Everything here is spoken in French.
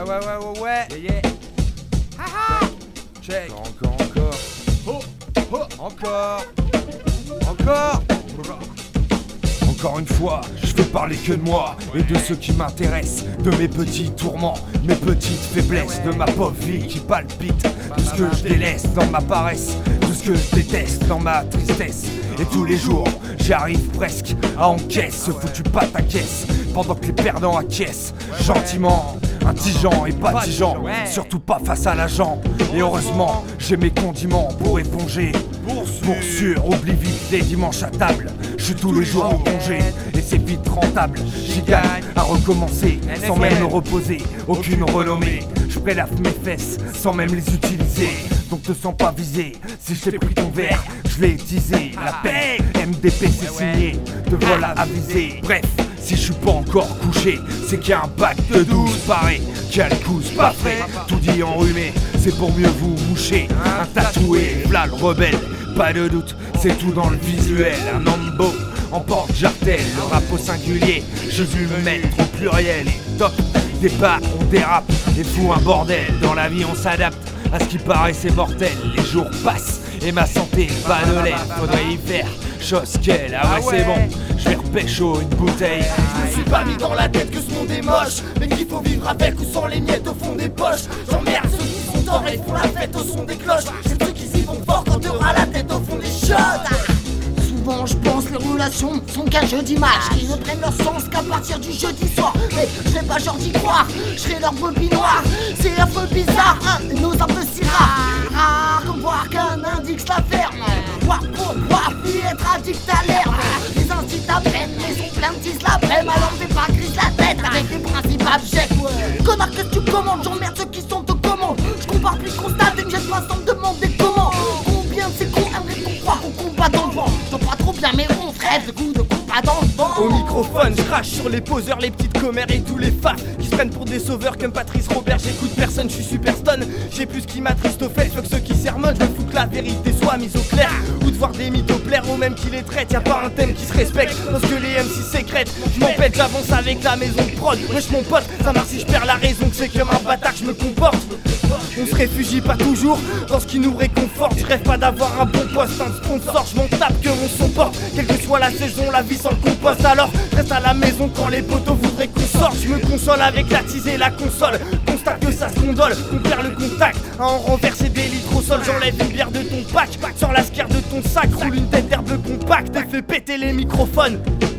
Ouais. Yeah, yeah. Haha. Check. Encore. Encore. Encore une fois, je vais parler que de moi et de ce qui m'intéresse, de mes petits tourments, mes petites faiblesses, de ma pauvre vie qui palpite, de ce que je délaisse dans ma paresse, de ce que je déteste dans ma tristesse. Et tous les jours, j'arrive presque à encaisse ce foutu pataquès, pendant que les perdants acquiescent gentiment, indigents et batigeants, surtout pas face à l'agent. Et heureusement, j'ai mes condiments pour éponger. Pour sûr, oublie vite les dimanches à table. Je suis tous les jours en congé et c'est vite rentable. J'y gagne à recommencer sans même me reposer. Aucune renommée, je prélave mes fesses sans même les utiliser. Donc te sens pas visé, si je t'ai pris ton verre, je l'ai teasé. La peine, MDP c'est signé, te voilà avisé. Bref, si je suis pas encore couché, c'est qu'il y a un bac de 12 pareil, qui a le cousse pas frais, tout dit enrhumé, c'est pour mieux vous moucher. Un tatoué, v'là le rebelle, pas de doute, c'est tout dans le visuel. Un homme beau, en porte-jartel, le rap au singulier, j'ai dû me mettre au pluriel. Et top, départ, on dérape, et fout un bordel. Dans la vie on s'adapte à ce qui paraissait mortel. Les jours passent et ma santé pas de l'air. Faudrait y faire chose qu'elle. Ah ouais c'est bon, je vais repécho une bouteille. Je me suis pas mis dans la tête que ce monde est moche, mais qu'il faut vivre avec ou sans les miettes au fond des poches. J'emmerde ceux qui sont torts et font la fête au son des cloches. C'est ceux qui s'y vont fort quand t'auras la tête au fond des shots. Souvent je pense les relations sont qu'un jeu d'image, qui ne prennent leur sens qu'à partir du jeudi soir. Mais je serai pas genre d'y croire, je serai leur brebis noire. C'est un peu bizarre, hein, nos un peu si rares. Rare comme voir qu'un index la ferme. Voir pour voir, puis être addict à l'herbe. Les incites à peine, mais sont plein de 10 l'après. Alors fais pas grise la tête avec des principes abjects. Connard que tu commandes, j'emmerde ceux qui sont aux commandes. Je compare plus constate et me jette pas sans me demander comment. Combien de ces cons aimeraient qu'on croit qu'on combat dans le vent. Pas trop bien mais on rêve de goût de combat dans le vent. Au microphone, je crache sur les poseurs, les petites commères et tous les fars qui se prennent pour des sauveurs comme Patrice Robert. J'écoute personne, je suis super stun. J'ai plus ce qui m'attriste au fait, que ceux qui sermonnent. Je me fous que la vérité soit mise au clair, ou de voir des mythos plaire au même qui les traitent. Y'a pas un thème qui se respecte parce que les MC sécrètent. Je m'empête, j'avance avec la maison de prod. Wesh mon pote, ça marche si je perds la raison, que c'est comme un bâtard que je me comporte. On se réfugie pas toujours dans ce qui nous réconforte. Je rêve pas d'avoir un bon poste, un sponsor. Je m'en tape que mon son porte. Quelle que soit la saison, la vie sans le compost. Alors reste à la maison quand les potos voudraient qu'on sorte. Je me console avec la tise et la console. Constate que ça se condole, qu'on perd le contact. À en renverser des litres au sol, j'enlève une bière de ton pack. Sors la skière de ton sac, roule une tête d'herbe compacte et fais péter les microphones.